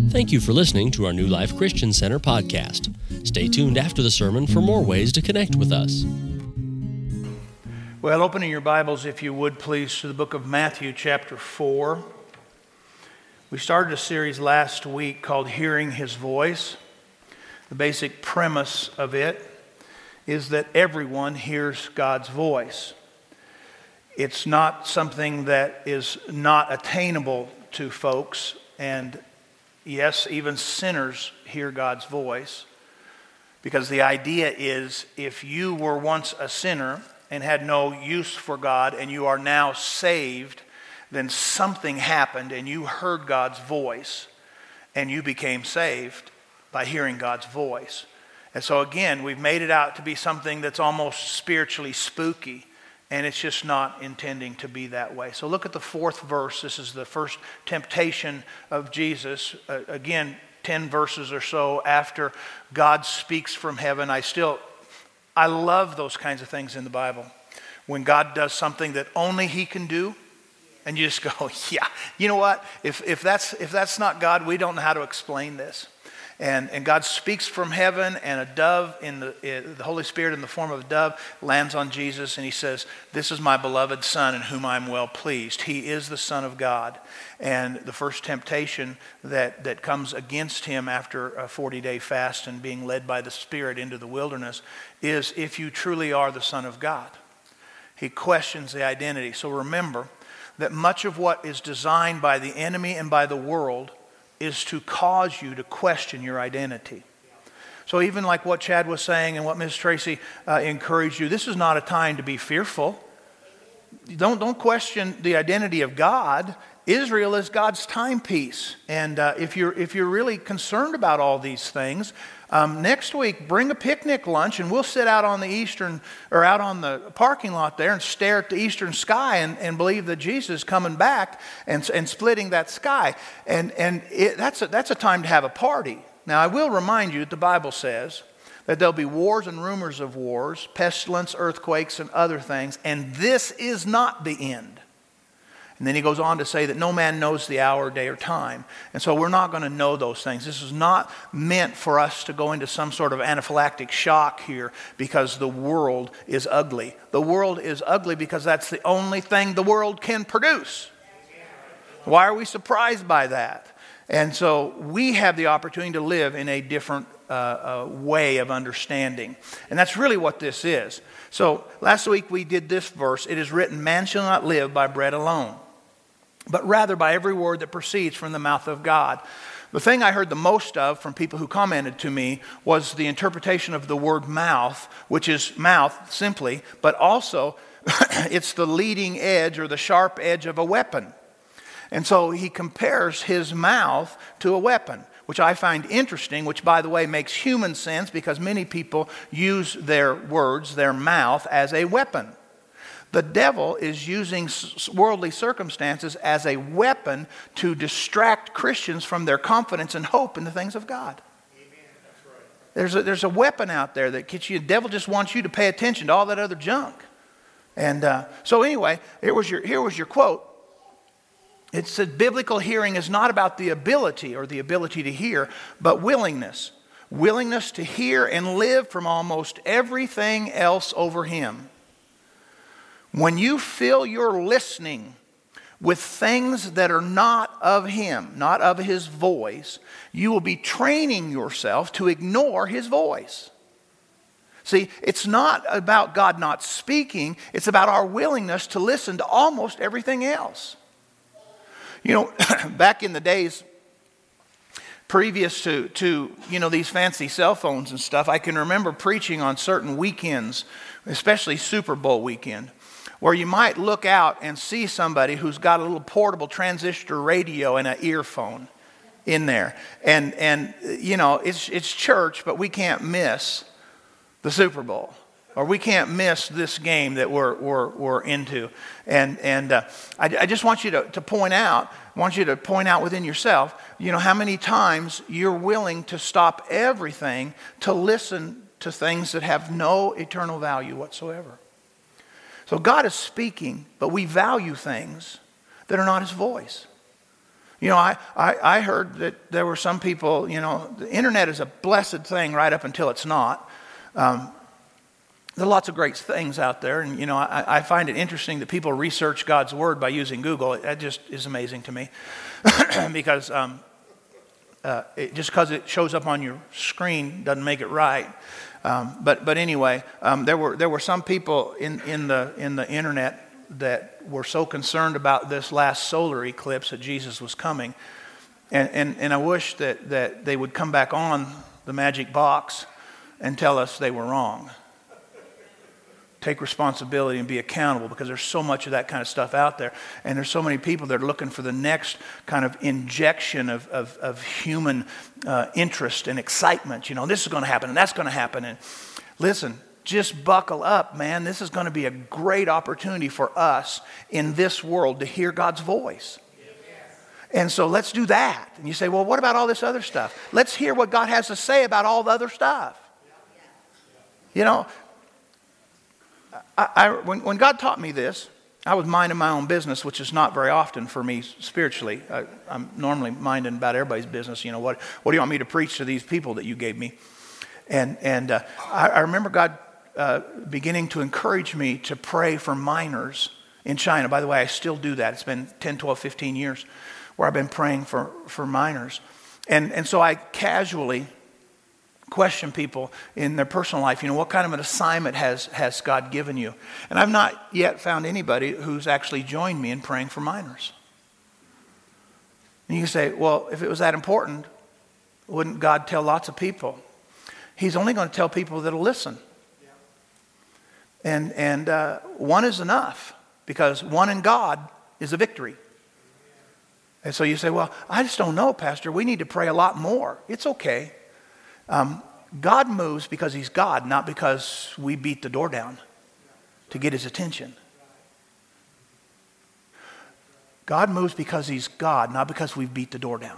Thank you for listening to our New Life Christian Center podcast. Stay tuned after the sermon for more ways to connect with us. Well, opening your Bibles, if you would, please, to the book of Matthew, chapter 4. We started a series last week called Hearing His Voice. The basic premise of it is that everyone hears God's voice. It's not something that is not attainable to folks, and yes, even sinners hear God's voice, because the idea is if you were once a sinner and had no use for God and you are now saved, then something happened and you heard God's voice and you became saved by hearing God's voice. And so again, we've made it out to be something that's almost spiritually spooky, and it's just not intending to be that way. So look at the fourth verse. This is the first temptation of Jesus. Again, 10 verses or so after God speaks from heaven. I love those kinds of things in the Bible. When God does something that only He can do, and you just go, yeah, you know what? If that's not God, we don't know how to explain this. And God speaks from heaven, and a dove, the Holy Spirit in the form of a dove, lands on Jesus, and He says, "This is my beloved Son in whom I am well pleased." He is the Son of God. And the first temptation that comes against Him after a 40-day fast and being led by the Spirit into the wilderness is, if you truly are the Son of God. He questions the identity. So remember that much of what is designed by the enemy and by the world is to cause you to question your identity. So even like what Chad was saying and what Ms. Tracy encouraged you, this is not a time to be fearful. Don't question the identity of God. Israel is God's timepiece. And if you're really concerned about all these things, next week bring a picnic lunch and we'll sit out on the parking lot there and stare at the eastern sky and believe that Jesus is coming back and splitting that sky. And that's a time to have a party. Now I will remind you that the Bible says that there'll be wars and rumors of wars, pestilence, earthquakes, and other things, and this is not the end. And then he goes on to say that no man knows the hour, day, or time. And so we're not going to know those things. This is not meant for us to go into some sort of anaphylactic shock here because the world is ugly. The world is ugly because that's the only thing the world can produce. Why are we surprised by that? And so we have the opportunity to live in a different way of understanding. And that's really what this is. So last week we did this verse. It is written, "Man shall not live by bread alone, but rather by every word that proceeds from the mouth of God." The thing I heard the most of from people who commented to me was the interpretation of the word mouth, which is mouth simply, but also it's the leading edge or the sharp edge of a weapon. And so he compares his mouth to a weapon, which I find interesting, which, by the way, makes human sense because many people use their words, their mouth, as a weapon. The devil is using worldly circumstances as a weapon to distract Christians from their confidence and hope in the things of God. Amen. That's right. There's a weapon out there that gets you. The devil just wants you to pay attention to all that other junk. And so anyway, here was your quote. It said, biblical hearing is not about the ability or the ability to hear, but willingness. Willingness to hear and live from almost everything else over Him. When you fill your listening with things that are not of Him, not of His voice, you will be training yourself to ignore His voice. See, it's not about God not speaking, it's about our willingness to listen to almost everything else. You know, back in the days previous to these fancy cell phones and stuff, I can remember preaching on certain weekends, especially Super Bowl weekend, where you might look out and see somebody who's got a little portable transistor radio and an earphone in there. And it's church, but we can't miss the Super Bowl. Or we can't miss this game that we're into. And I just want you to point out, within yourself, how many times you're willing to stop everything to listen to things that have no eternal value whatsoever. So God is speaking, but we value things that are not His voice. I heard that there were some people, the internet is a blessed thing right up until it's not. There are lots of great things out there, and I find it interesting that people research God's Word by using Google. That just is amazing to me, because just because it shows up on your screen doesn't make it right. But anyway, there were some people in the internet that were so concerned about this last solar eclipse that Jesus was coming, and I wish that they would come back on the magic box and tell us they were wrong. Take responsibility and be accountable, because there's so much of that kind of stuff out there, and there's so many people that are looking for the next kind of injection of human interest and excitement. This is going to happen and that's going to happen. And listen, just buckle up, man. This is going to be a great opportunity for us in this world to hear God's voice. And so let's do that. And you say, well, what about all this other stuff? Let's hear what God has to say about all the other stuff. When God taught me this, I was minding my own business, which is not very often for me spiritually. I'm normally minding about everybody's business. What do you want me to preach to these people that you gave me? And I remember God beginning to encourage me to pray for miners in China. By the way, I still do that. It's been 10, 12, 15 years where I've been praying for miners. And so I casually question people in their personal life, what kind of an assignment has God given you? And I've not yet found anybody who's actually joined me in praying for miners. And you can say, well, if it was that important, wouldn't God tell lots of people? He's only going to tell people that'll listen. And one is enough, because one in God is a victory. And so you say, well, I just don't know, Pastor. We need to pray a lot more. It's okay. God moves because he's God, not because we beat the door down to get his attention. God moves because he's God, not because we beat the door down.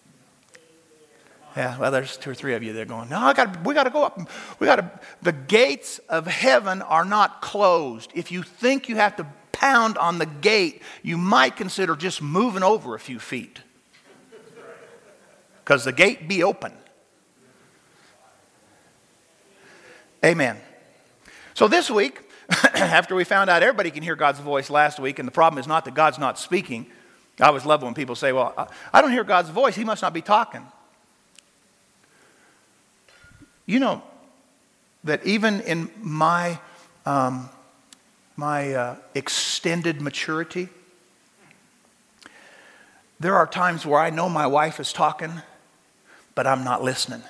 Yeah, well, there's 2 or 3 of you that are going, no, we got to go up. The gates of heaven are not closed. If you think you have to pound on the gate, you might consider just moving over a few feet, because the gate be open. Amen. So this week, after we found out everybody can hear God's voice last week, and the problem is not that God's not speaking. I always love when people say, well, I don't hear God's voice. He must not be talking. You know that even in my extended maturity, there are times where I know my wife is talking, but I'm not listening.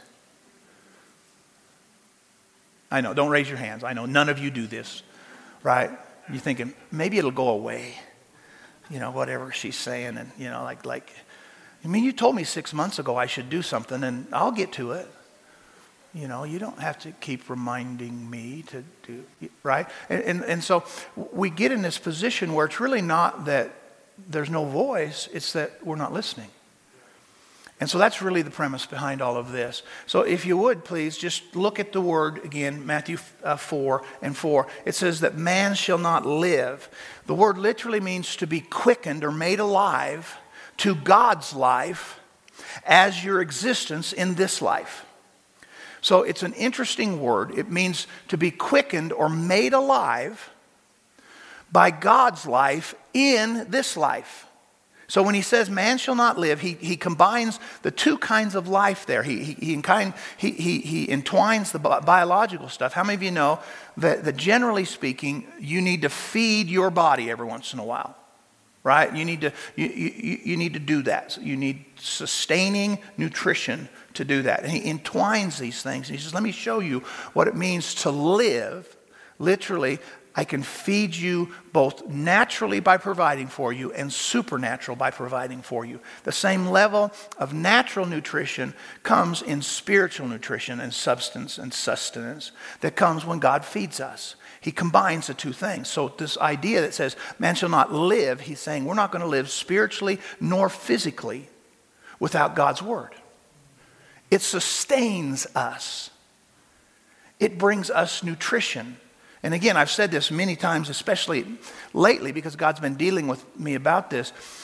I know, don't raise your hands. I know none of you do this, right? You're thinking, maybe it'll go away, whatever she's saying. And, you told me 6 months ago I should do something, and I'll get to it. You don't have to keep reminding me to do, right? And so we get in this position where it's really not that there's no voice, it's that we're not listening. And so that's really the premise behind all of this. So if you would, please, just look at the word again, Matthew 4:4. It says that man shall not live. The word literally means to be quickened or made alive to God's life as your existence in this life. So it's an interesting word. It means to be quickened or made alive by God's life in this life. So when he says man shall not live, he combines the two kinds of life there. He entwines the biological stuff. How many of you know that generally speaking, you need to feed your body every once in a while, right? You need to do that. So you need sustaining nutrition to do that. And he entwines these things. And he says, let me show you what it means to live. Literally, I can feed you both naturally by providing for you and supernatural by providing for you. The same level of natural nutrition comes in spiritual nutrition and substance and sustenance that comes when God feeds us. He combines the two things. So this idea that says man shall not live, he's saying we're not going to live spiritually nor physically without God's word. It sustains us. It brings us nutrition. And again, I've said this many times, especially lately, because God's been dealing with me about this.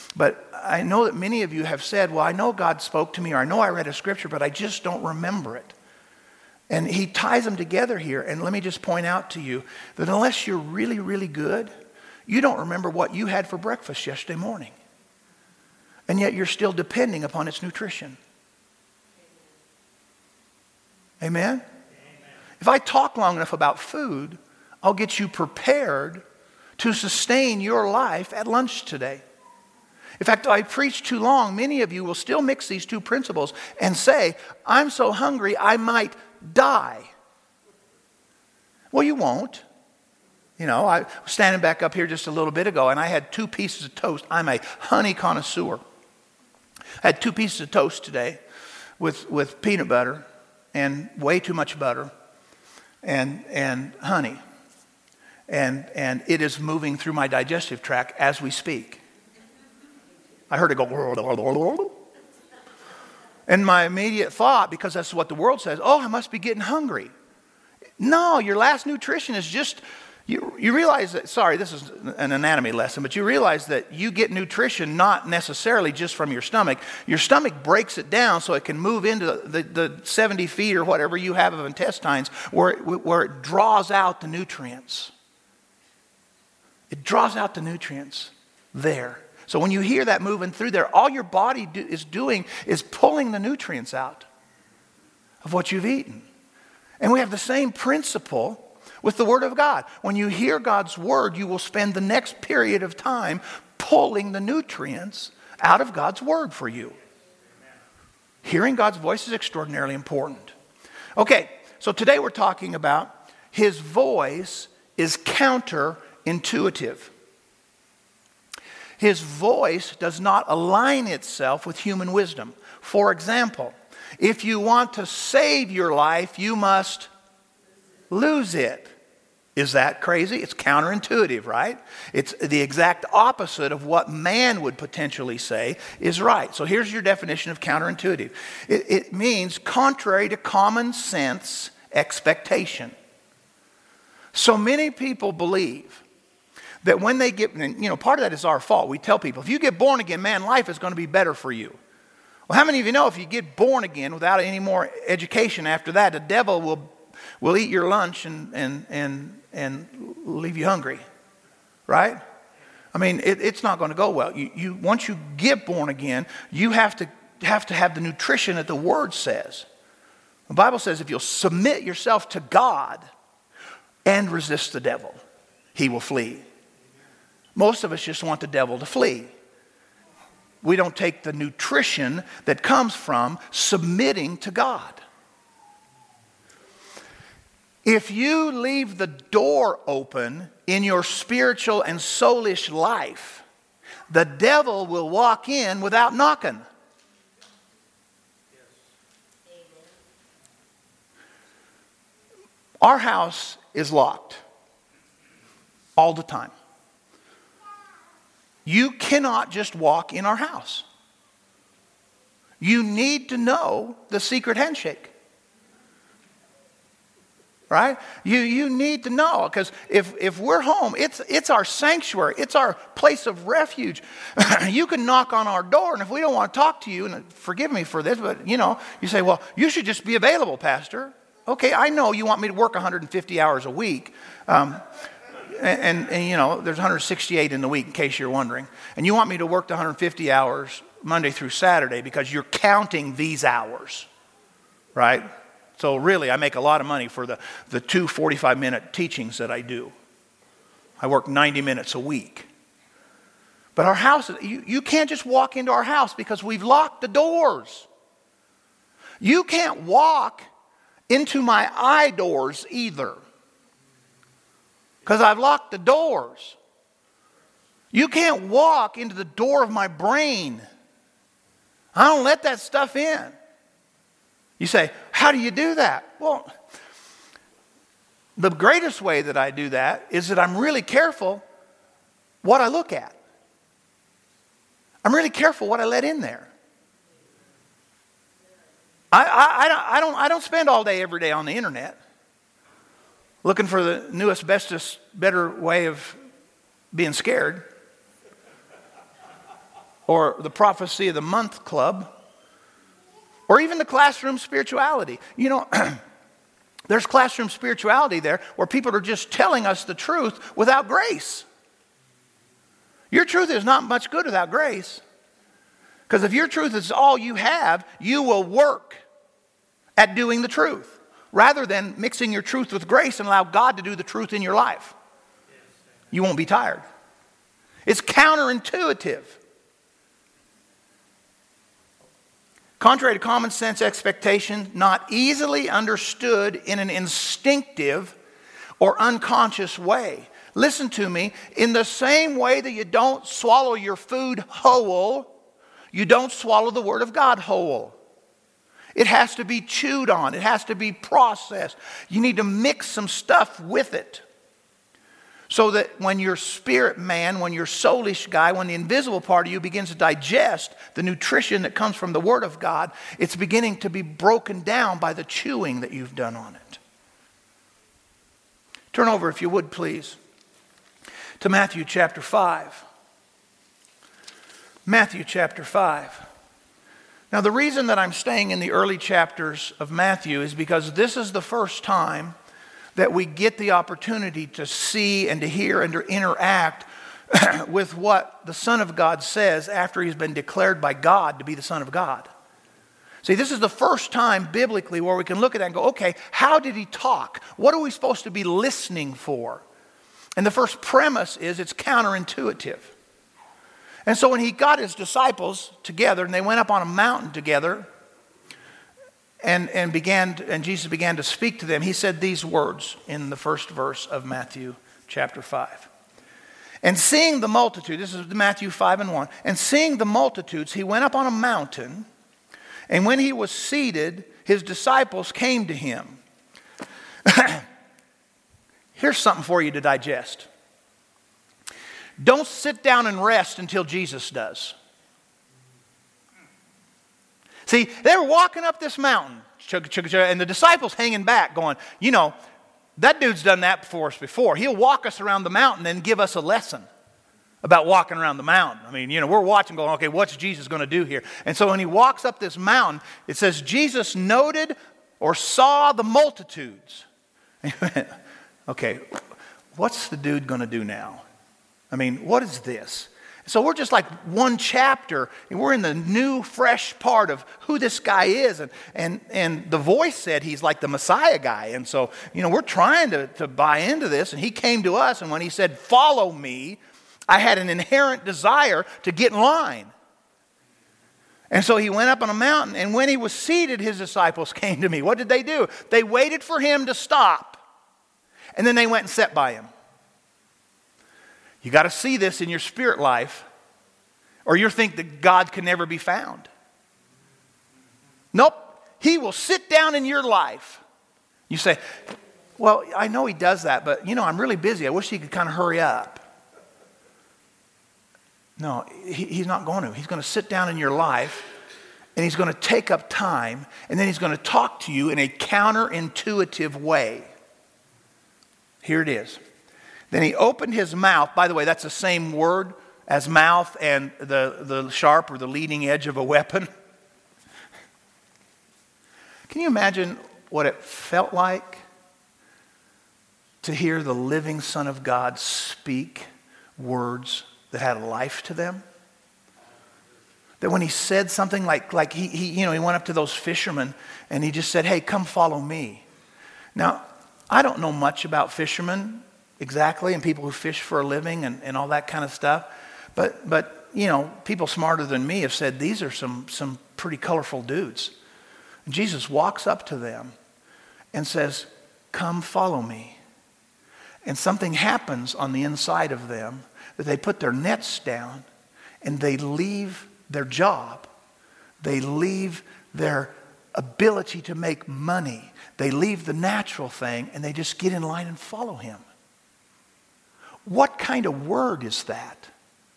But I know that many of you have said, well, I know God spoke to me, or I know I read a scripture, but I just don't remember it. And he ties them together here. And let me just point out to you that unless you're really, really good, you don't remember what you had for breakfast yesterday morning. And yet you're still depending upon its nutrition. Amen? If I talk long enough about food, I'll get you prepared to sustain your life at lunch today. In fact, if I preach too long, many of you will still mix these two principles and say, I'm so hungry I might die. Well, you won't. You know, I was standing back up here just a little bit ago and I had 2 pieces of toast. I'm a honey connoisseur. I had 2 pieces of toast today with peanut butter and way too much butter and honey. And it is moving through my digestive tract as we speak. I heard it go. And my immediate thought, because that's what the world says, oh, I must be getting hungry. No, your last nutrition is just, you realize that, sorry, this is an anatomy lesson, but you realize that you get nutrition not necessarily just from your stomach. Your stomach breaks it down so it can move into the 70 feet or whatever you have of intestines where it draws out the nutrients. It draws out the nutrients there. So when you hear that moving through there, all your body is doing is pulling the nutrients out of what you've eaten. And we have the same principle with the Word of God. When you hear God's Word, you will spend the next period of time pulling the nutrients out of God's Word for you. Hearing God's voice is extraordinarily important. Okay, so today we're talking about His voice is counterintuitive. His voice does not align itself with human wisdom. For example, if you want to save your life, you must lose it. Is that crazy? It's counterintuitive, right? It's the exact opposite of what man would potentially say is right. So here's your definition of counterintuitive. It means contrary to common sense expectation. So many people believe that when they get, part of that is our fault. We tell people, if you get born again, man, life is going to be better for you. Well, how many of you know if you get born again without any more education after that, the devil will eat your lunch and leave you hungry, right? I mean, it's not going to go well. Once you get born again, you have to have the nutrition that the Word says. The Bible says if you'll submit yourself to God and resist the devil, he will flee. Most of us just want the devil to flee. We don't take the nutrition that comes from submitting to God. If you leave the door open in your spiritual and soulish life, the devil will walk in without knocking. Our house is locked all the time. You cannot just walk in our house. You need to know the secret handshake. Right? You need to know, because if we're home, it's our sanctuary. It's our place of refuge. You can knock on our door, and if we don't want to talk to you, and forgive me for this, but you say, well, you should just be available, Pastor. Okay, I know you want me to work 150 hours a week. And there's 168 in the week, in case you're wondering. And you want me to work the 150 hours Monday through Saturday because you're counting these hours, right? So really, I make a lot of money for the 2 45-minute teachings that I do. I work 90 minutes a week. But our house, you can't just walk into our house because we've locked the doors. You can't walk into my eye doors either, because I've locked the doors. You can't walk into the door of my brain. I don't let that stuff in. You say, how do you do that? Well, the greatest way that I do that is that I'm really careful what I look at. I'm really careful what I let in there. I don't spend all day every day on the internet looking for the newest, bestest, better way of being scared. or the Prophecy of the Month Club, or even the classroom spirituality. You know, there's classroom spirituality there where people are just telling us the truth without grace. Your truth is not much good without grace. Because if your truth is all you have, you will work at doing the truth rather than mixing your truth with grace and allow God to do the truth in your life. You won't be tired. It's counterintuitive. Contrary to common sense expectation, not easily understood in an instinctive or unconscious way. Listen to me. In the same way that you don't swallow your food whole, you don't swallow the Word of God whole. It has to be chewed on. It has to be processed. You need to mix some stuff with it. So that when your spirit man, when your soulish guy, when the invisible part of you begins to digest the nutrition that comes from the Word of God, it's beginning to be broken down by the chewing that you've done on it. Turn over, if you would, please, to Matthew chapter 5. Matthew chapter 5. Now, the reason that I'm staying in the early chapters of Matthew is because this is the first time that we get the opportunity to see and to hear and to interact with what the Son of God says after he's been declared by God to be the Son of God. See, this is the first time biblically where we can look at that and go, okay, how did he talk? What are we supposed to be listening for? And the first premise is it's counterintuitive. And so when he got his disciples together and they went up on a mountain together, and Jesus began to speak to them, he said these words in the first verse of Matthew chapter 5. And seeing the multitude, this is Matthew 5:1, and seeing the multitudes, he went up on a mountain, and when he was seated, his disciples came to him. Here's something for you to digest. Don't sit down and rest until Jesus does. See, they were walking up this mountain, and the disciples hanging back going, you know, that dude's done that for us before. He'll walk us around the mountain and give us a lesson about walking around the mountain. I mean, you know, we're watching going, okay, what's Jesus going to do here? And so when he walks up this mountain, it says Jesus noted or saw the multitudes. Okay, what's the dude going to do now? I mean, what is this? So we're just like one chapter, and we're in the new, fresh part of who this guy is. And the voice said he's like the Messiah guy. And so, you know, we're trying to buy into this. And he came to us, and when he said, follow me, I had an inherent desire to get in line. And so he went up on a mountain, and when he was seated, his disciples came to me. What did they do? They waited for him to stop, and then they went and sat by him. You got to see this in your spirit life, or you think that God can never be found. Nope. He will sit down in your life. You say, well, I know he does that, but, you know, I'm really busy. I wish he could kind of hurry up. No, he's not going to. He's going to sit down in your life, and he's going to take up time, and then he's going to talk to you in a counterintuitive way. Here it is. Then he opened his mouth. By the way, that's the same word as mouth and the sharp or the leading edge of a weapon. Can you imagine what it felt like to hear the living Son of God speak words that had life to them? That when he said something like he went up to those fishermen and he just said, hey, come follow me. Now, I don't know much about fishermen exactly, and people who fish for a living and all that kind of stuff. But you know, people smarter than me have said these are some pretty colorful dudes. And Jesus walks up to them and says, come follow me. And something happens on the inside of them that they put their nets down and they leave their job. They leave their ability to make money. They leave the natural thing and they just get in line and follow him. What kind of word is that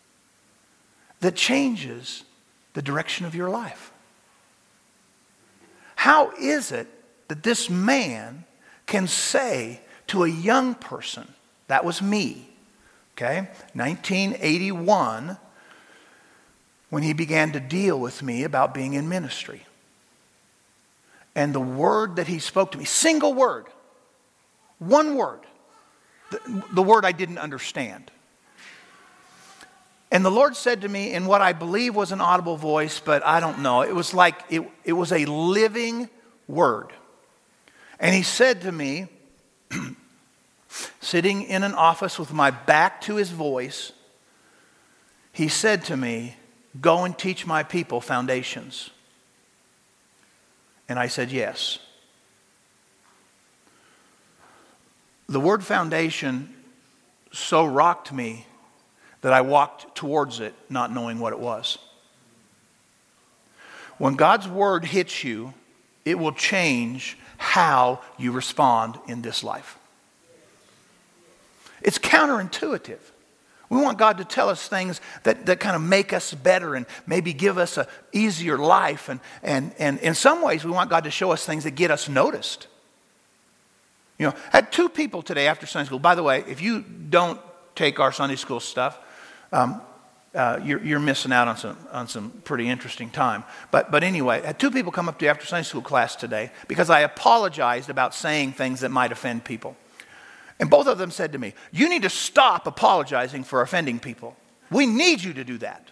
changes the direction of your life? How is it that this man can say to a young person, that was me, okay, 1981, when he began to deal with me about being in ministry. And the word that he spoke to me, single word, one word, the word I didn't understand. And the Lord said to me in what I believe was an audible voice, but I don't know. It was like it was a living word. And he said to me, sitting in an office with my back to his voice, he said to me, "Go and teach my people foundations." And I said, yes. The word foundation so rocked me that I walked towards it not knowing what it was. When God's word hits you, it will change how you respond in this life. It's counterintuitive. We want God to tell us things that kind of make us better and maybe give us an easier life. And in some ways, we want God to show us things that get us noticed. You know, I had 2 people today after Sunday school. By the way, if you don't take our Sunday school stuff, you're missing out on some pretty interesting time. But anyway, I had 2 people come up to me after Sunday school class today because I apologized about saying things that might offend people. And both of them said to me, "You need to stop apologizing for offending people. We need you to do that."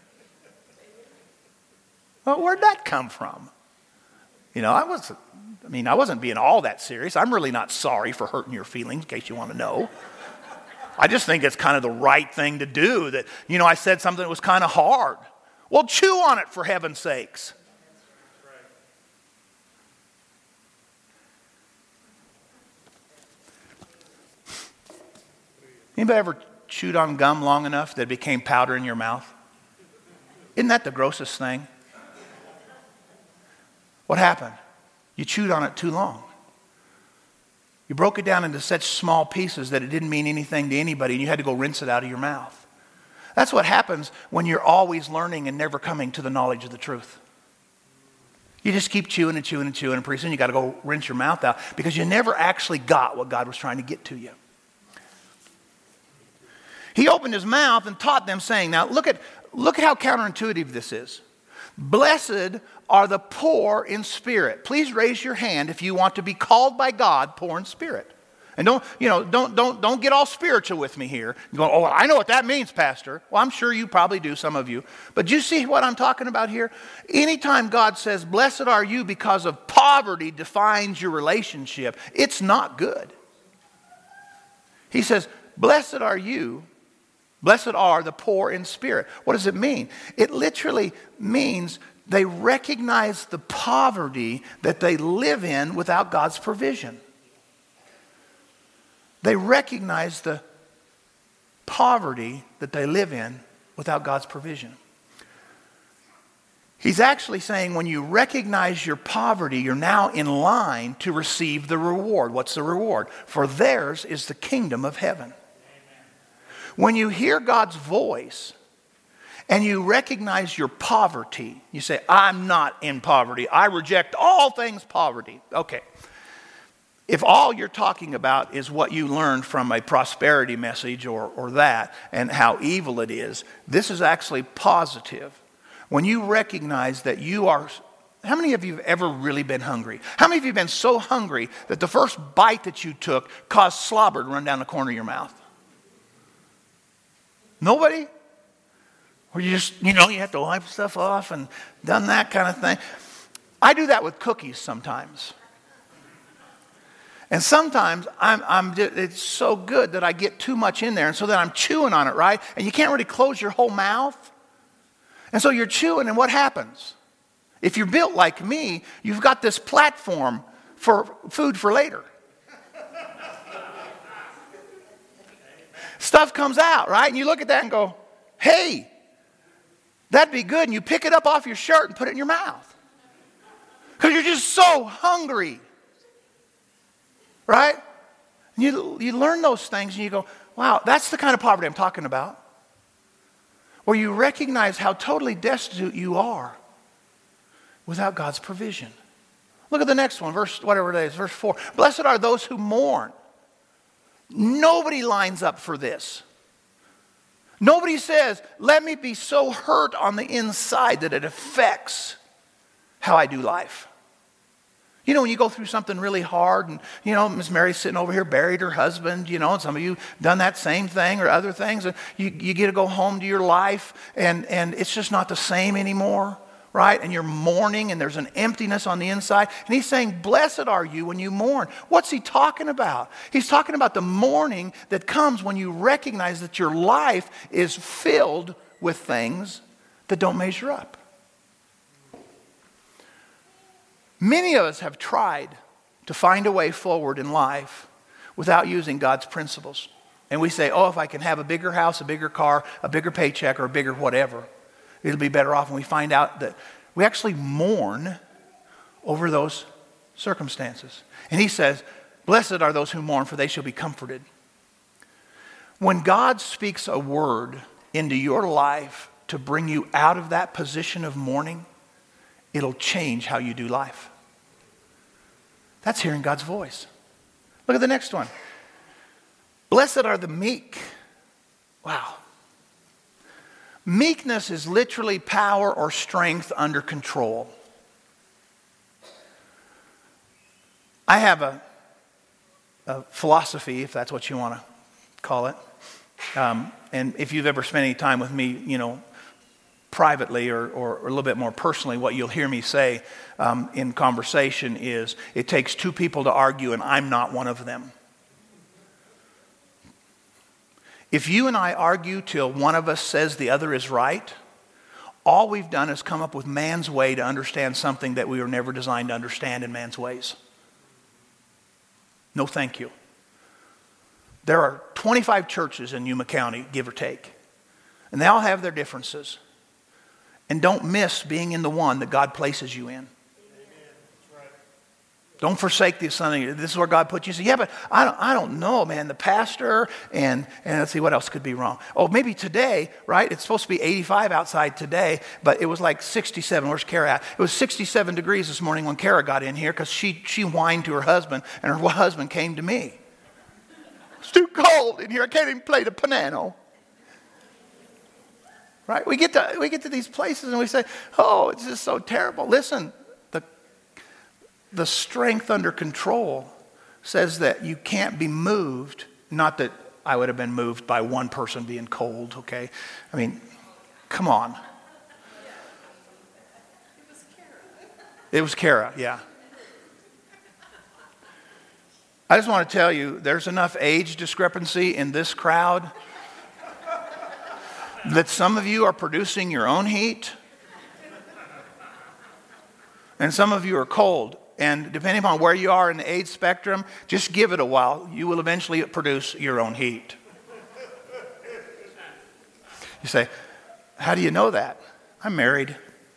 Well, where'd that come from? You know, I wasn't being all that serious. I'm really not sorry for hurting your feelings, in case you want to know. I just think it's kind of the right thing to do. That, you know, I said something that was kind of hard. Well, chew on it, for heaven's sakes. Anybody ever chewed on gum long enough that it became powder in your mouth? Isn't that the grossest thing? What happened? You chewed on it too long. You broke it down into such small pieces that it didn't mean anything to anybody, and you had to go rinse it out of your mouth. That's what happens when you're always learning and never coming to the knowledge of the truth. You just keep chewing and chewing and chewing, and pretty soon you got to go rinse your mouth out because you never actually got what God was trying to get to you. He opened his mouth and taught them, saying, now look at how counterintuitive this is. Blessed are the poor in spirit. Please raise your hand if you want to be called by God poor in spirit. And don't get all spiritual with me here. You go, oh, I know what that means, Pastor. Well, I'm sure you probably do, some of you. But do you see what I'm talking about here? Anytime God says, blessed are you because of poverty defines your relationship, it's not good. He says, blessed are you. Blessed are the poor in spirit. What does it mean? It literally means they recognize the poverty that they live in without God's provision. They recognize the poverty that they live in without God's provision. He's actually saying when you recognize your poverty, you're now in line to receive the reward. What's the reward? For theirs is the kingdom of heaven. When you hear God's voice and you recognize your poverty, you say, I'm not in poverty. I reject all things poverty. Okay. If all you're talking about is what you learned from a prosperity message or that and how evil it is, this is actually positive. When you recognize that you are... How many of you have ever really been hungry? How many of you have been so hungry that the first bite that you took caused slobber to run down the corner of your mouth? Nobody? Or you just, you have to wipe stuff off and done that kind of thing. I do that with cookies sometimes. And sometimes it's so good that I get too much in there, and so then I'm chewing on it, right? And you can't really close your whole mouth. And so you're chewing, and what happens? If you're built like me, you've got this platform for food for later. Stuff comes out, right? And you look at that and go, hey, that'd be good. And you pick it up off your shirt and put it in your mouth. Because you're just so hungry. Right? And you learn those things and you go, wow, that's the kind of poverty I'm talking about. Where you recognize how totally destitute you are without God's provision. Look at the next one, verse 4. Blessed are those who mourn. Nobody lines up for this. Nobody says, let me be so hurt on the inside that it affects how I do life. You know, when you go through something really hard and, you know, Miss Mary's sitting over here, buried her husband, you know, and some of you done that same thing or other things. And you get to go home to your life and it's just not the same anymore, right? And you're mourning and there's an emptiness on the inside. And he's saying, blessed are you when you mourn. What's he talking about? He's talking about the mourning that comes when you recognize that your life is filled with things that don't measure up. Many of us have tried to find a way forward in life without using God's principles. And we say, oh, if I can have a bigger house, a bigger car, a bigger paycheck, or a bigger whatever, it'll be better off. And we find out that we actually mourn over those circumstances. And he says, blessed are those who mourn, for they shall be comforted. When God speaks a word into your life to bring you out of that position of mourning, it'll change how you do life. That's hearing God's voice. Look at the next one. Blessed are the meek. Wow. Meekness is literally power or strength under control. I have a philosophy, if that's what you want to call it. And if you've ever spent any time with me, you know, privately or a little bit more personally, what you'll hear me say in conversation is, it takes two people to argue and I'm not one of them. If you and I argue till one of us says the other is right, all we've done is come up with man's way to understand something that we were never designed to understand in man's ways. No thank you. There are 25 churches in Yuma County, give or take, and they all have their differences. And don't miss being in the one that God places you in. Amen. That's right. Don't forsake the Son. This is where God put you. You say, yeah, but I don't know, man. The pastor and let's see, what else could be wrong? Oh, maybe today, right? It's supposed to be 85 outside today, but it was like 67. Where's Kara at? It was 67 degrees this morning when Kara got in here because she whined to her husband and her husband came to me. It's too cold in here. I can't even play the piano. Right? We get to these places and we say, oh, it's just so terrible. Listen, the strength under control says that you can't be moved. Not that I would have been moved by one person being cold, okay? I mean, come on. It was Kara, yeah. I just want to tell you, there's enough age discrepancy in this crowd that some of you are producing your own heat and some of you are cold. And depending upon where you are in the age spectrum, just give it a while. You will eventually produce your own heat. You say, how do you know that? I'm married.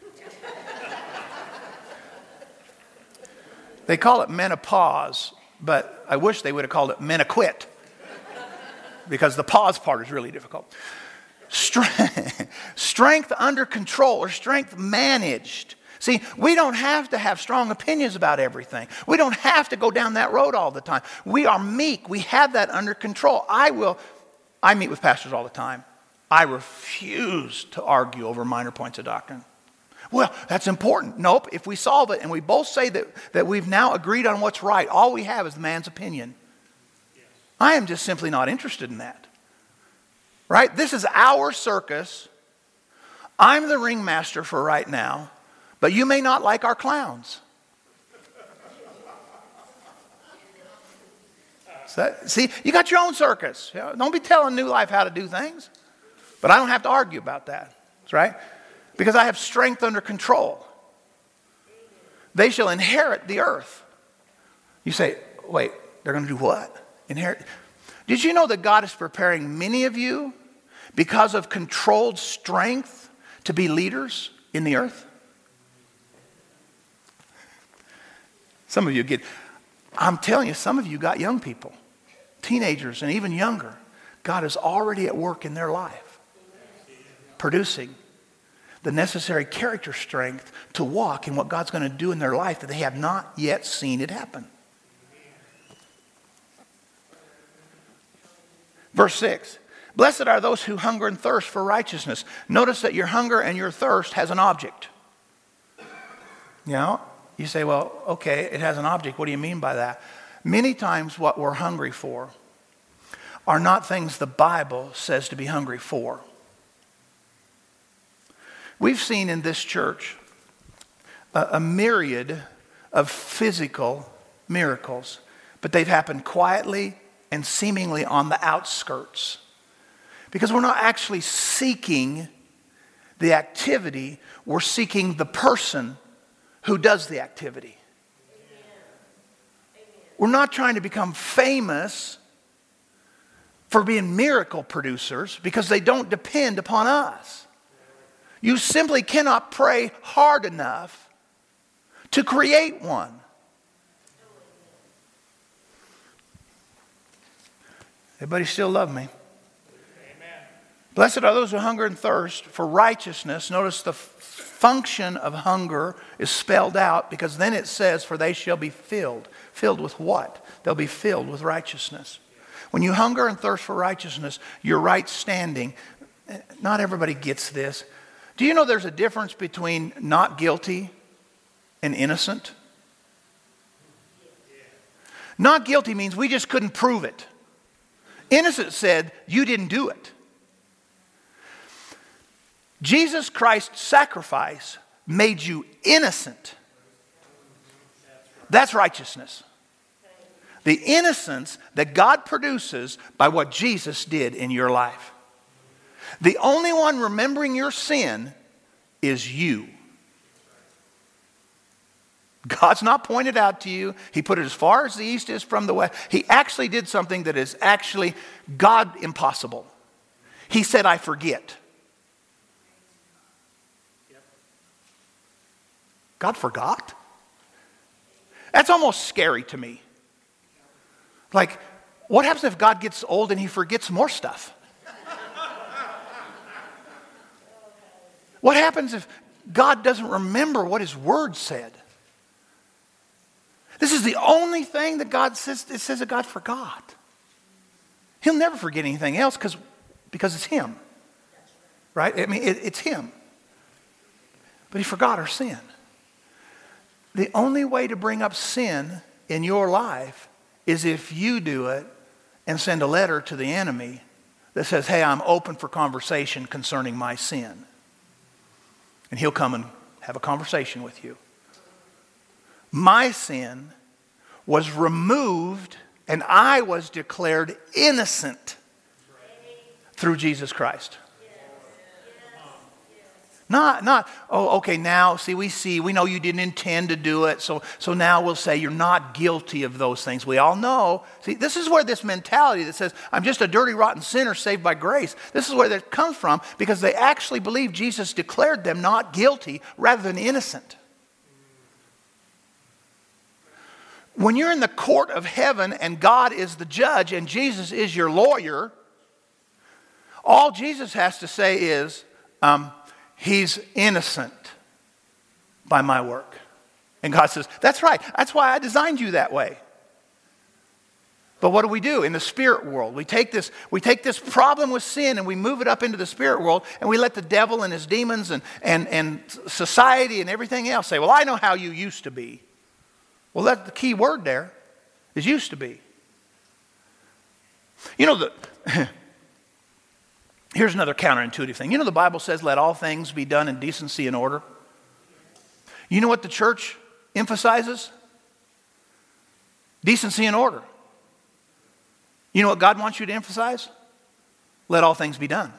They call it menopause, but I wish they would have called it menaquit because the pause part is really difficult. Strength under control or strength managed. See, we don't have to have strong opinions about everything. We don't have to go down that road all the time. We are meek. We have that under control. I meet with pastors all the time. I refuse to argue over minor points of doctrine. Well, that's important. Nope. If we solve it and we both say that we've now agreed on what's right, all we have is the man's opinion. Yes. I am just simply not interested in that. Right? This is our circus. I'm the ringmaster for right now, but you may not like our clowns. See, you got your own circus. Don't be telling New Life how to do things. But I don't have to argue about that. That's right? Because I have strength under control. They shall inherit the earth. You say, wait, they're going to do what? Inherit. Did you know that God is preparing many of you because of controlled strength to be leaders in the earth? Some of you I'm telling you, some of you got young people, teenagers and even younger. God is already at work in their life, producing the necessary character strength to walk in what God's going to do in their life that they have not yet seen it happen. Verse 6, Blessed are those who hunger and thirst for righteousness. Notice that your hunger and your thirst has an object. You know, you say, well, okay, it has an object. What do you mean by that? Many times what we're hungry for are not things the Bible says to be hungry for. We've seen in this church a myriad of physical miracles, but they've happened quietly and seemingly on the outskirts. Because we're not actually seeking the activity, we're seeking the person who does the activity. We're not trying to become famous for being miracle producers because they don't depend upon us. You simply cannot pray hard enough to create one. Everybody still love me? Amen. Blessed are those who hunger and thirst for righteousness. Notice the function of hunger is spelled out because then it says, for they shall be filled. Filled with what? They'll be filled with righteousness. When you hunger and thirst for righteousness, your right standing, not everybody gets this. Do you know there's a difference between not guilty and innocent? Not guilty means we just couldn't prove it. Innocent said, you didn't do it. Jesus Christ's sacrifice made you innocent. That's righteousness. The innocence that God produces by what Jesus did in your life. The only one remembering your sin is you. God's not pointed out to you. He put it as far as the east is from the west. He actually did something that is actually God impossible. He said, I forget. God forgot? That's almost scary to me. Like, what happens if God gets old and he forgets more stuff? What happens if God doesn't remember what his word said? This is the only thing that God says, it says that God forgot. He'll never forget anything else because it's him. Right? I mean, it's him. But he forgot our sin. The only way to bring up sin in your life is if you do it and send a letter to the enemy that says, hey, I'm open for conversation concerning my sin. And he'll come and have a conversation with you. My sin was removed and I was declared innocent through Jesus Christ. Not, oh, okay, now, we know you didn't intend to do it, so now we'll say you're not guilty of those things. We all know. See, this is where this mentality that says, I'm just a dirty, rotten sinner saved by grace, this is where that comes from, because they actually believe Jesus declared them not guilty rather than innocent. When you're in the court of heaven and God is the judge and Jesus is your lawyer, all Jesus has to say is, he's innocent by my work. And God says, that's right. That's why I designed you that way. But what do? In the spirit world, we take this problem with sin and we move it up into the spirit world and we let the devil and his demons and society and everything else say, well, I know how you used to be. Well, that's the key word there, is used to be. You know, here's another counterintuitive thing. You know the Bible says, let all things be done in decency and order. You know what the church emphasizes? Decency and order. You know what God wants you to emphasize? Let all things be done.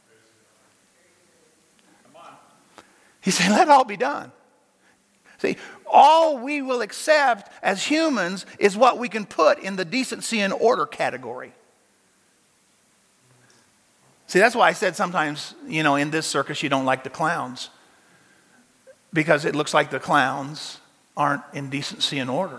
He's saying, let it all be done. See, all we will accept as humans is what we can put in the decency and order category. See, that's why I said sometimes, in this circus you don't like the clowns. Because it looks like the clowns aren't in decency and order.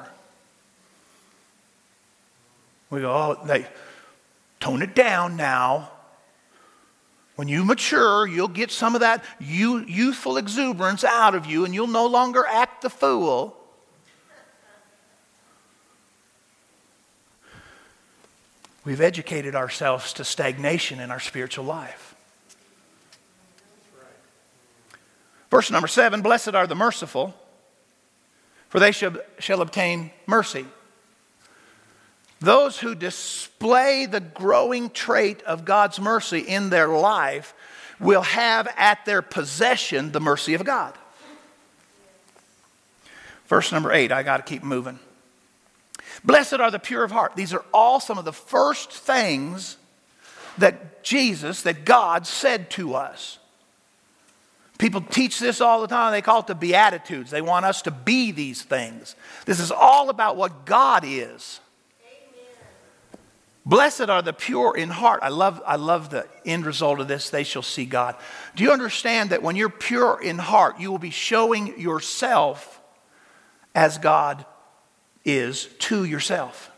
We go, they tone it down now. When you mature, you'll get some of that youthful exuberance out of you and you'll no longer act the fool. we've educated ourselves to stagnation in our spiritual life. Verse number 7, blessed are the merciful, for they shall obtain mercy. Those who display the growing trait of God's mercy in their life will have at their possession the mercy of God. Verse number 8, I got to keep moving. Blessed are the pure of heart. These are all some of the first things that God said to us. People teach this all the time. They call it the Beatitudes. They want us to be these things. This is all about what God is. Amen. Blessed are the pure in heart. I love the end result of this. They shall see God. Do you understand that when you're pure in heart, you will be showing yourself as God is to yourself?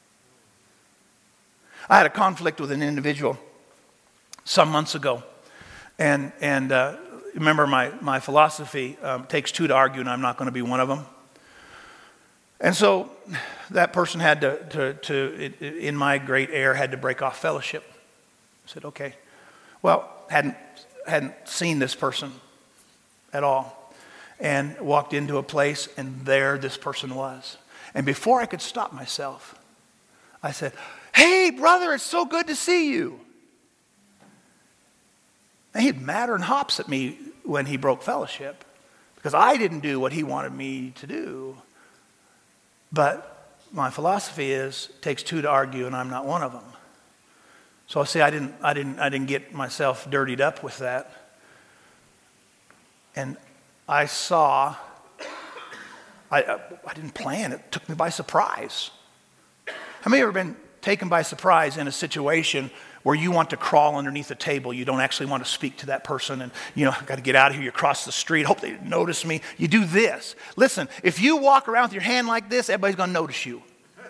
I had a conflict with an individual some months ago. And remember, my philosophy takes two to argue, and I'm not going to be one of them. And so that person had to in my great air, had to break off fellowship. I said, okay. Well, hadn't seen this person at all. And walked into a place, and there this person was. And before I could stop myself, I said, hey, brother, it's so good to see you. And he'd matter and hops at me when he broke fellowship because I didn't do what he wanted me to do. But my philosophy is, it takes two to argue, and I'm not one of them. So see, I didn't get myself dirtied up with that. And I saw, I didn't plan it. It took me by surprise. How many of you have ever been taken by surprise in a situation where you want to crawl underneath a table? You don't actually want to speak to that person, and I've got to get out of here. You cross the street, hope they notice me. You do this. Listen, if you walk around with your hand like this, everybody's going to notice you.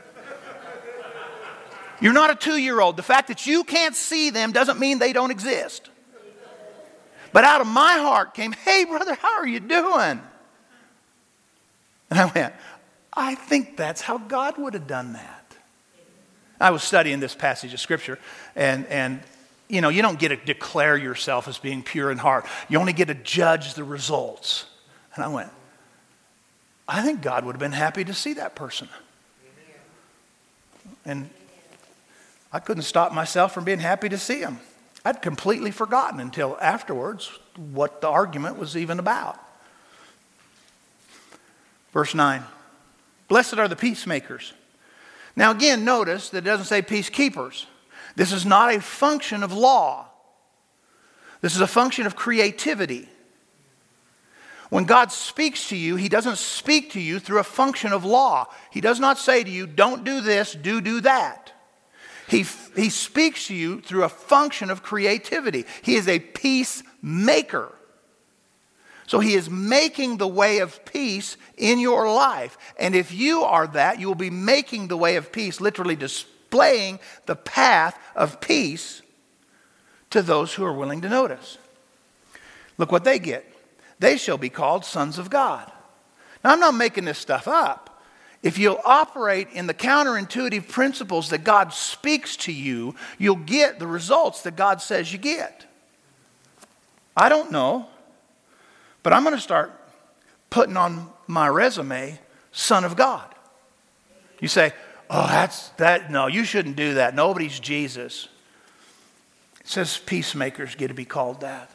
You're not a 2-year-old. The fact that you can't see them doesn't mean they don't exist. But out of my heart came, hey, brother, how are you doing? And I went, I think that's how God would have done that. I was studying this passage of Scripture, and you don't get to declare yourself as being pure in heart. You only get to judge the results. And I went, I think God would have been happy to see that person. And I couldn't stop myself from being happy to see him. I'd completely forgotten until afterwards what the argument was even about. Verse 9, blessed are the peacemakers. Now again, notice that it doesn't say peacekeepers. This is not a function of law. This is a function of creativity. When God speaks to you, He doesn't speak to you through a function of law. He does not say to you, don't do this, do that. He speaks to you through a function of creativity. He is a peacemaker. So He is making the way of peace in your life. And if you are that, you will be making the way of peace, literally displaying the path of peace to those who are willing to notice. Look what they get. They shall be called sons of God. Now, I'm not making this stuff up. If you'll operate in the counterintuitive principles that God speaks to you, you'll get the results that God says you get. I don't know, but I'm going to start putting on my resume, Son of God. You say, oh, no, you shouldn't do that. Nobody's Jesus. It says peacemakers get to be called that.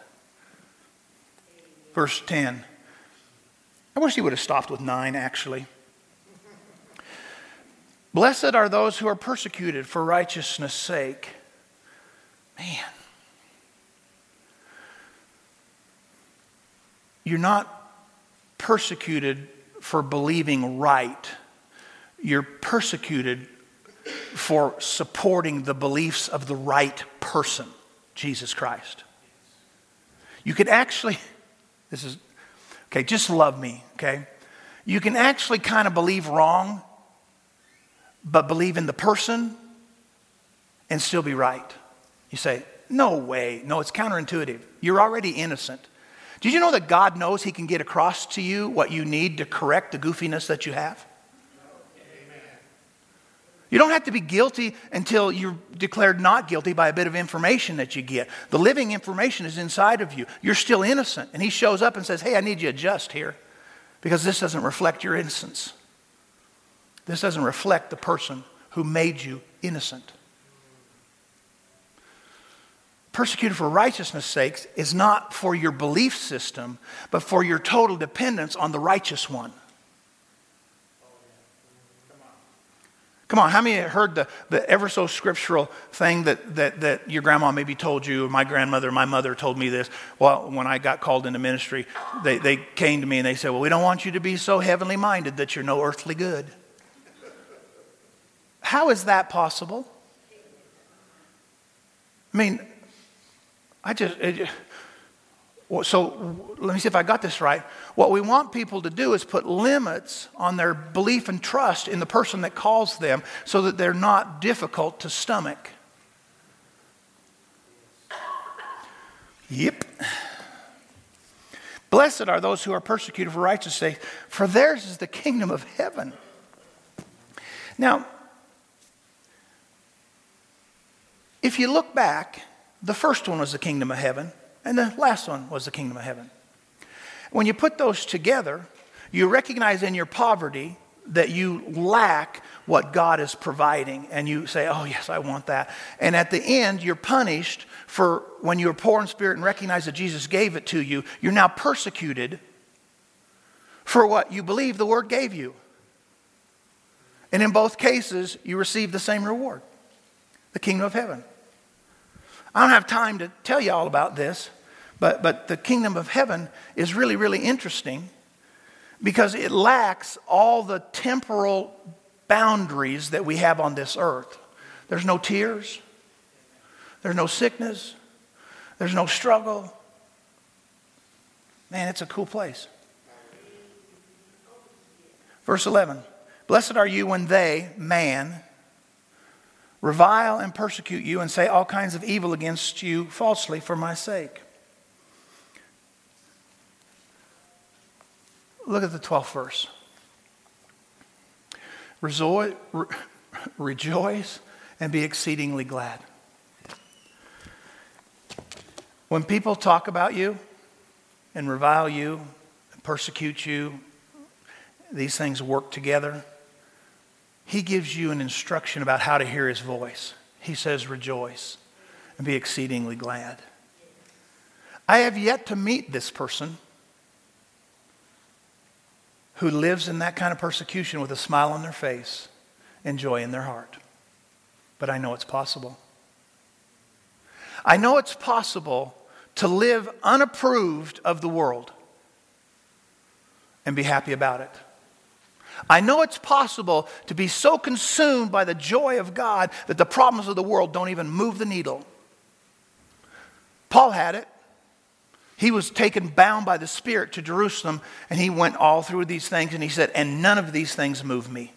Verse 10. I wish he would have stopped with 9, actually. Blessed are those who are persecuted for righteousness' sake. Man. You're not persecuted for believing right. You're persecuted for supporting the beliefs of the right person, Jesus Christ. You could actually, just love me, okay? You can actually kind of believe wrong, but believe in the person and still be right. You say, no way. No, it's counterintuitive. You're already innocent. Did you know that God knows He can get across to you what you need to correct the goofiness that you have? You don't have to be guilty until you're declared not guilty by a bit of information that you get. The living information is inside of you. You're still innocent. And he shows up and says, hey, I need you to adjust here because this doesn't reflect your innocence. This doesn't reflect the person who made you innocent. Persecuted for righteousness' sake is not for your belief system, but for your total dependence on the righteous one. Come on, how many have heard the ever so scriptural thing that your grandma maybe told you, or my grandmother, my mother told me this? Well, when I got called into ministry, they came to me and they said, well, we don't want you to be so heavenly minded that you're no earthly good. How is that possible? I mean, so let me see if I got this right. What we want people to do is put limits on their belief and trust in the person that calls them so that they're not difficult to stomach. Yep. Blessed are those who are persecuted for righteousness' sake, for theirs is the kingdom of heaven. Now, if you look back, the first one was the kingdom of heaven. And the last one was the kingdom of heaven. When you put those together, you recognize in your poverty that you lack what God is providing. And you say, oh yes, I want that. And at the end, you're punished for when you're poor in spirit and recognize that Jesus gave it to you. You're now persecuted for what you believe the word gave you. And in both cases, you receive the same reward, the kingdom of heaven. I don't have time to tell you all about this, but the kingdom of heaven is really, really interesting because it lacks all the temporal boundaries that we have on this earth. There's no tears. There's no sickness. There's no struggle. Man, it's a cool place. Verse 11, blessed are you when they, man, revile and persecute you and say all kinds of evil against you falsely for my sake. Look at the 12th verse. Rejoice and be exceedingly glad. When people talk about you and revile you and persecute you, these things work together. He gives you an instruction about how to hear his voice. He says, rejoice and be exceedingly glad. I have yet to meet this person who lives in that kind of persecution with a smile on their face and joy in their heart. But I know it's possible. I know it's possible to live unapproved of the world and be happy about it. I know it's possible to be so consumed by the joy of God that the problems of the world don't even move the needle. Paul had it. He was taken bound by the Spirit to Jerusalem, and he went all through these things, and he said, and none of these things move me.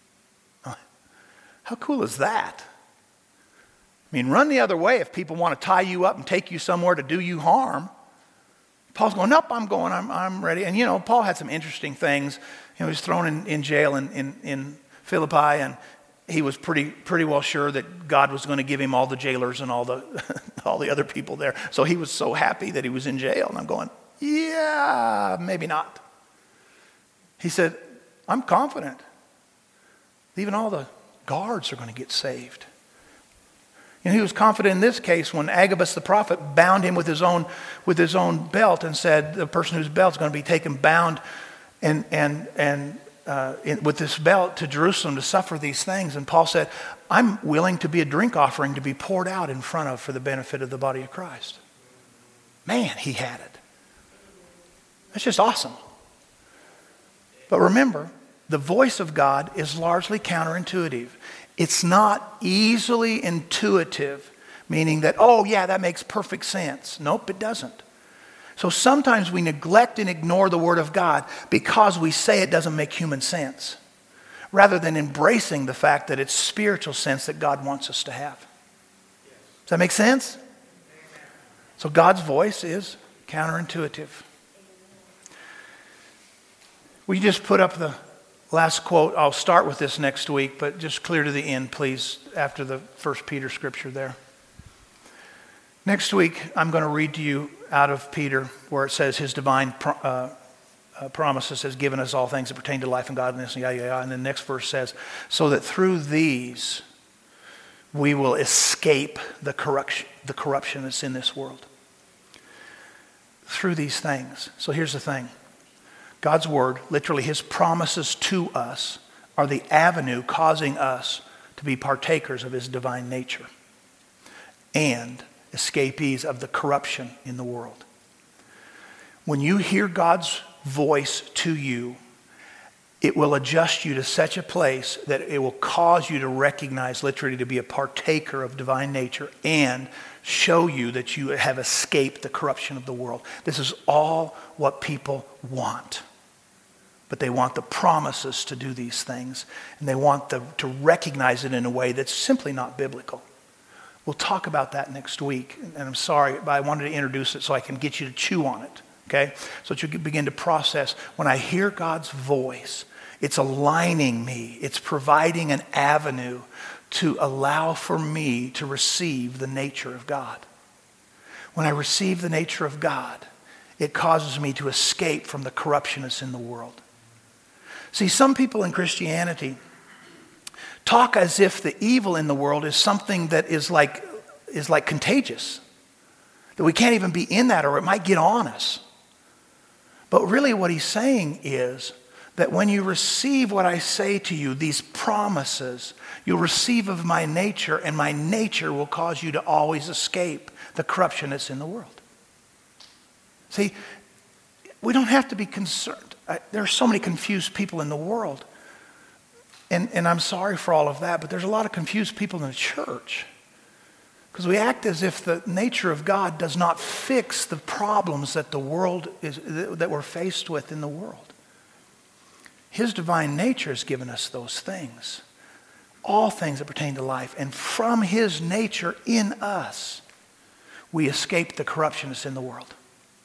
How cool is that? I mean, run the other way if people want to tie you up and take you somewhere to do you harm. Paul's going, nope, I'm ready. And you know, Paul had some interesting things. He was thrown in jail in Philippi, and he was pretty well sure that God was going to give him all the jailers and all the all the other people there. So he was so happy that he was in jail. And I'm going, yeah, maybe not. He said, I'm confident. Even all the guards are going to get saved. And he was confident in this case when Agabus the prophet bound him with his own belt and said, the person whose belt is going to be taken bound with this belt to Jerusalem to suffer these things. And Paul said, I'm willing to be a drink offering to be poured out in front of for the benefit of the body of Christ. Man, he had it. That's just awesome. But remember, the voice of God is largely counterintuitive. It's not easily intuitive, meaning that, oh yeah, that makes perfect sense. Nope, it doesn't. So sometimes we neglect and ignore the Word of God because we say it doesn't make human sense, rather than embracing the fact that it's spiritual sense that God wants us to have. Does that make sense? So God's voice is counterintuitive. Will you just put up the Last quote, I'll start with this next week, but just clear to the end, please, after the 1 Peter scripture there. Next week, I'm going to read to you out of Peter where it says his divine promises has given us all things that pertain to life and godliness, and and the next verse says, so that through these we will escape the corruption that's in this world. Through these things. So here's the thing. God's word, literally his promises to us, are the avenue causing us to be partakers of his divine nature and escapees of the corruption in the world. When you hear God's voice to you, it will adjust you to such a place that it will cause you to recognize, literally to be a partaker of divine nature and show you that you have escaped the corruption of the world. This is all what people want. But they want the promises to do these things, and they want to recognize it in a way that's simply not biblical. We'll talk about that next week, and I'm sorry, but I wanted to introduce it so I can get you to chew on it, okay? So that you can begin to process. When I hear God's voice, it's aligning me. It's providing an avenue to allow for me to receive the nature of God. When I receive the nature of God, it causes me to escape from the corruption that's in the world. See, some people in Christianity talk as if the evil in the world is something that is like contagious. That we can't even be in that, or it might get on us. But really what he's saying is that when you receive what I say to you, these promises, you'll receive of my nature, and my nature will cause you to always escape the corruption that's in the world. See, we don't have to be concerned. There are so many confused people in the world. And I'm sorry for all of that, but there's a lot of confused people in the church. Because we act as if the nature of God does not fix the problems that that we're faced with in the world. His divine nature has given us those things. All things that pertain to life. And from his nature in us, we escape the corruption that's in the world.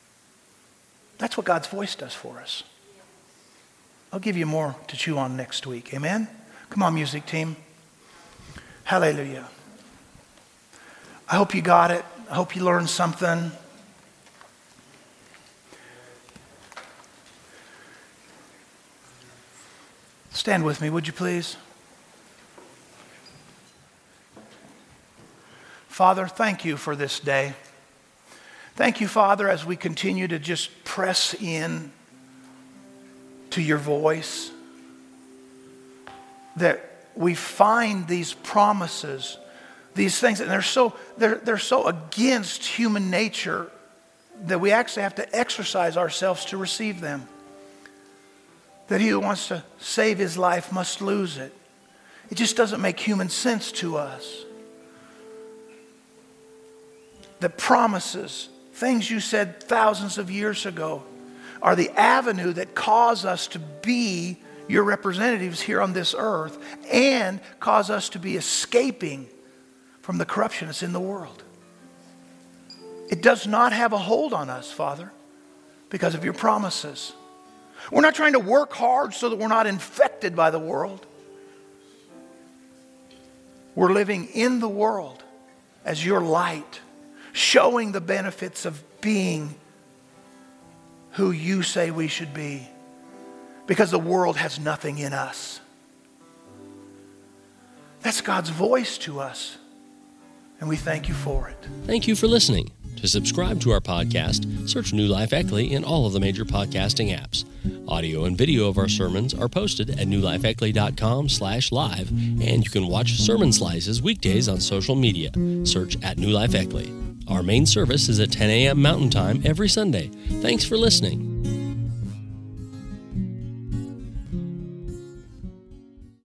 That's what God's voice does for us. I'll give you more to chew on next week. Amen? Come on, music team. Hallelujah. I hope you got it. I hope you learned something. Stand with me, would you please? Father, thank you for this day. Thank you, Father, as we continue to just press in to your voice, that we find these promises, these things, and they're so against human nature that we actually have to exercise ourselves to receive them. That he who wants to save his life must lose it. It just doesn't make human sense to us. The promises, things you said thousands of years ago, are the avenue that cause us to be your representatives here on this earth and cause us to be escaping from the corruption that's in the world. It does not have a hold on us, Father, because of your promises. We're not trying to work hard so that we're not infected by the world. We're living in the world as your light, showing the benefits of being who you say we should be, because the world has nothing in us. That's God's voice to us, and we thank you for it. Thank you for listening. To subscribe to our podcast, search New Life Eckley in all of the major podcasting apps. Audio and video of our sermons are posted at newlifeeckley.com/live, and you can watch sermon slices weekdays on social media. Search at New Life Eckley. Our main service is at 10 a.m. Mountain Time every Sunday. Thanks for listening.